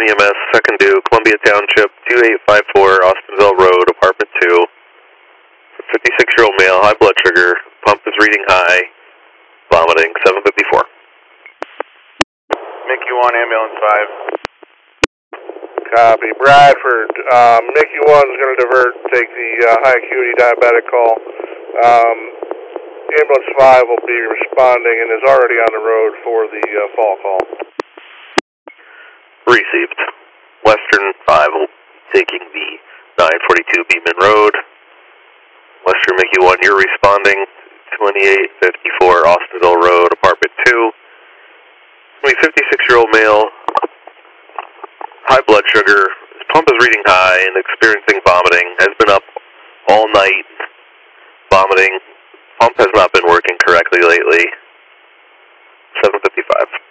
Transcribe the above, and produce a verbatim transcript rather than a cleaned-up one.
E M S, second due, Columbia Township, two eight five four, Austinville Road, apartment two. fifty-six-year-old male, high blood sugar, pump is reading high, vomiting, seven fifty-four. Mickey one, ambulance five. Copy. Bradford, uh, Mickey one is going to divert, take the uh, high acuity diabetic call. Um, ambulance five will be responding and is already on the road for the uh, fall call. Received. Western five will be taking the nine forty-two Beeman Road. Western Mickey one, you're responding, twenty-eight fifty-four Austinville Road, apartment two. fifty-six-year-old male, high blood sugar, his pump is reading high and experiencing vomiting, has been up all night, vomiting, pump has not been working correctly lately, seven fifty-five.